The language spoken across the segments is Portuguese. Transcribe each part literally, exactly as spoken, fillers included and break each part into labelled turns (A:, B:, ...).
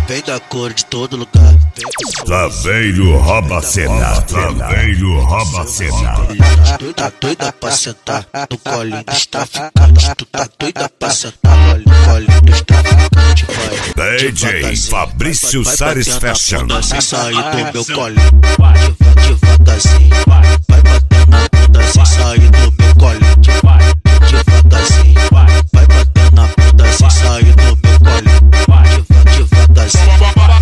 A: Vem da cor de todo lugar.
B: Saveiro rouba cena, Saveiro rouba cena.
A: Tu tá doida pra sentar no colinho dos traficantes. Tu tá doida pra sentar no colinho dos traficantes. Vai
B: D J Fabrício Sares Fashion.
A: Sem sair do meu colinho. Devagarzinho. Vai bater na bunda sem sair do meu colinho. Devagarzinho. Vai bater na bunda sem sair do meu colinho. Devagarzinho.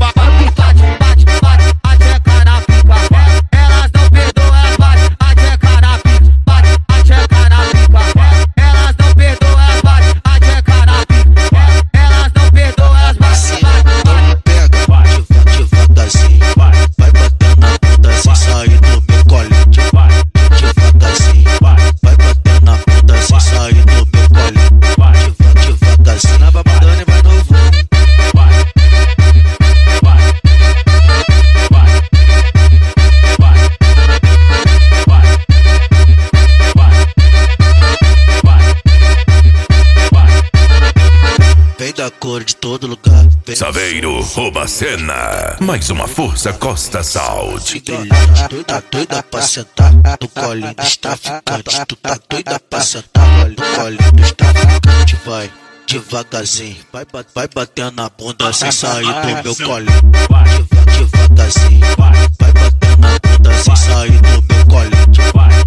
A: Vem da cor de todo lugar.
B: Saveiro rouba cena. Mais uma força Costa Sound.
A: Tu tá doida pra sentar no colinho dos traficantes. Tu tá doida pra sentar no colinho dos traficantes. Vai devagarzinho. Vai, vai batendo na bunda sem sair do meu colinho. Devagarzinho. Vai batendo na bunda sem sair do meu colinho.